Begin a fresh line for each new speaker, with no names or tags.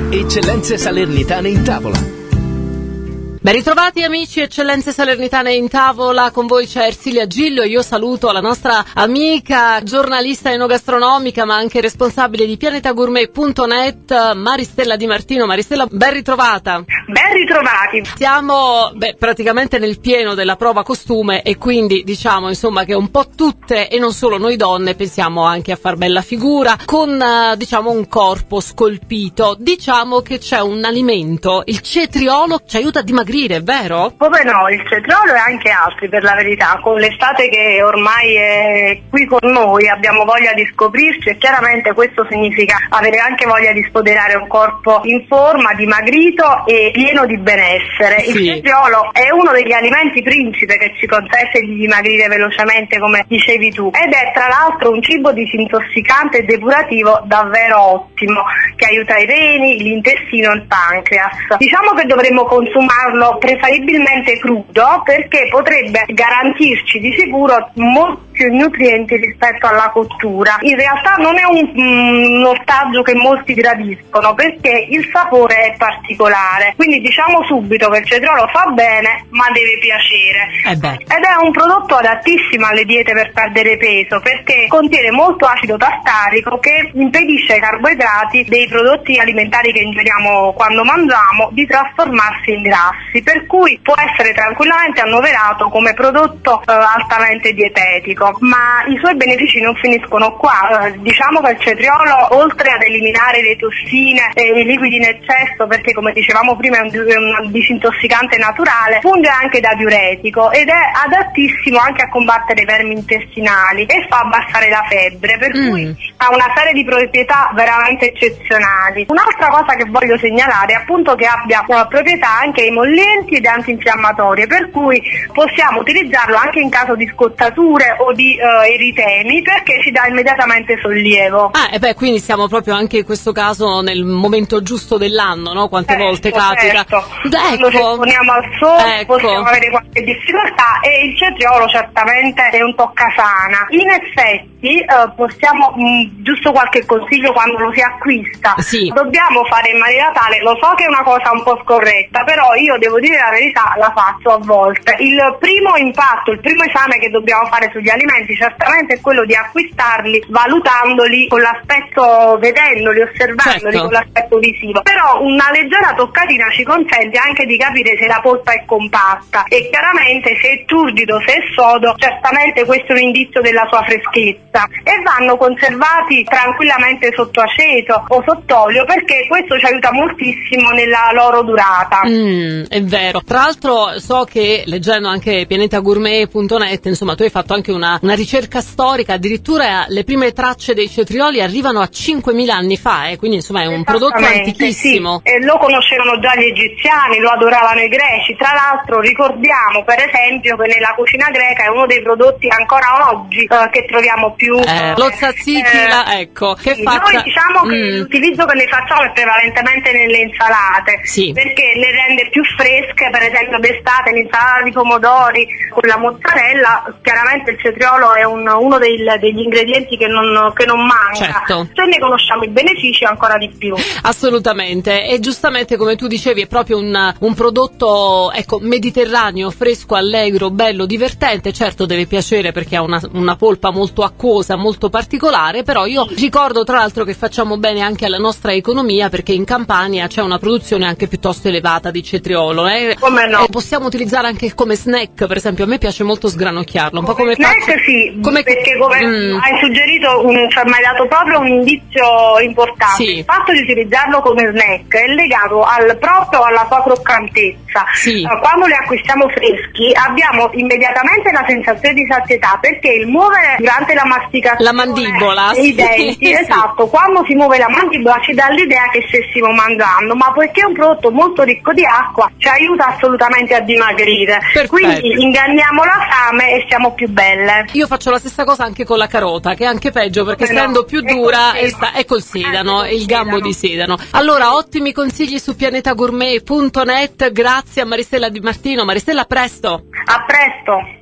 Eccellenze Salernitane in tavola.
Ben ritrovati amici, Eccellenze Salernitane in tavola, con voi c'è Ersilia Gillo e io saluto la nostra amica, giornalista enogastronomica ma anche responsabile di pianetagourmet.net, Maristella Di Martino. Maristella, ben ritrovata.
Ben ritrovati.
Siamo praticamente nel pieno della prova costume e quindi diciamo insomma che un po' tutte e non solo noi donne pensiamo anche a far bella figura con diciamo un corpo scolpito. Diciamo che c'è un alimento, il cetriolo, ci aiuta a dimagrire, è vero?
Come no, il cetriolo e anche altri per la verità. Con l'estate che ormai è qui con noi abbiamo voglia di scoprirci e chiaramente questo significa avere anche voglia di spoderare un corpo in forma, dimagrito e pieno di benessere.
Sì.
Il cetriolo è uno degli alimenti principe che ci consente di dimagrire velocemente, come dicevi tu, ed è tra l'altro un cibo disintossicante e depurativo davvero ottimo che aiuta i reni, l'intestino e il pancreas. Diciamo che dovremmo consumarlo preferibilmente crudo perché potrebbe garantirci di sicuro molti più nutrienti rispetto alla cottura. In realtà non è un ortaggio che molti gradiscono perché il sapore è particolare, quindi diciamo subito che il cetriolo fa bene ma deve piacere. Ed è un prodotto adattissimo alle diete per perdere peso perché contiene molto acido tartarico che impedisce ai carboidrati dei prodotti alimentari che ingeriamo quando mangiamo di trasformarsi in grassi, per cui può essere tranquillamente annoverato come prodotto altamente dietetico. Ma i suoi benefici non finiscono qua. Diciamo che il cetriolo, oltre ad eliminare le tossine e i liquidi in eccesso, perché come dicevamo prima è un disintossicante naturale, funge anche da diuretico ed è adattissimo anche a combattere i vermi intestinali e fa abbassare la febbre, per cui ha una serie di proprietà veramente eccezionali. Un'altra cosa che voglio segnalare è appunto che abbia proprietà anche emollienti ed antinfiammatorie, per cui possiamo utilizzarlo anche in caso di scottature o di eritemi perché ci dà immediatamente sollievo.
Quindi siamo proprio anche in questo caso nel momento giusto dell'anno, no? Quante volte capita.
Quando ci esponiamo al sole possiamo avere qualche difficoltà e il cetriolo certamente è un toccasana. In effetti possiamo, giusto qualche consiglio quando lo si acquista, dobbiamo fare in maniera tale, lo so che è una cosa un po' scorretta, però io devo dire la verità, la faccio a volte. Il primo impatto, il primo esame che dobbiamo fare sugli alimenti certamente è quello di acquistarli valutandoli con l'aspetto, vedendoli, osservandoli con l'aspetto visivo, però una leggera toccatina ci consente anche di capire se la polpa è compatta e chiaramente se è turgido, se è sodo, certamente questo è un indizio della sua freschezza, e vanno conservati tranquillamente sotto aceto o sott'olio perché questo ci aiuta moltissimo nella loro durata.
È vero. Tra l'altro so che leggendo anche pianetagourmet.net, insomma, tu hai fatto anche una ricerca storica, addirittura le prime tracce dei cetrioli arrivano a 5.000 anni fa, quindi insomma è un prodotto antichissimo.
Sì. E lo conoscevano già gli egiziani, lo adoravano i greci. Tra l'altro ricordiamo per esempio che nella cucina greca è uno dei prodotti ancora oggi che troviamo più
lo tzatziki, che
sì, noi diciamo che l'utilizzo che ne facciamo è prevalentemente nelle insalate, perché le rende più fresche. Per esempio d'estate l'insalata di pomodori con la mozzarella, chiaramente il cetriolo è uno degli ingredienti che non manca. Se ne conosciamo i benefici ancora di più.
Assolutamente, e giustamente come tu dicevi è proprio un prodotto mediterraneo, fresco, allegro, bello, divertente. Certo deve piacere perché ha una polpa molto acquosa, molto particolare, però io ricordo tra l'altro che facciamo bene anche alla nostra economia perché in Campania c'è una produzione anche piuttosto elevata di cetriolo.
Come no?
Possiamo utilizzare anche come snack, per esempio a me piace molto sgranocchiarlo, un po' come
snack perché come hai suggerito, mi hai dato proprio un indizio importante. Il fatto di utilizzarlo come snack è legato proprio alla sua croccantezza. Quando li acquistiamo freschi abbiamo immediatamente la sensazione di sazietà perché il muovere durante la masticazione
la mandibola
i denti, esatto, quando si muove la mandibola ci dà l'idea che stessimo mangiando, ma poiché è un prodotto molto ricco di acqua ci aiuta assolutamente a dimagrire. Quindi inganniamo la fame e siamo più belle.
Io faccio la stessa cosa anche con la carota, che è anche peggio perché essendo più dura è col sedano, il gambo di sedano. Allora, ottimi consigli su pianetagourmet.net, grazie a Maristella Di Martino. Maristella, a presto!
A presto!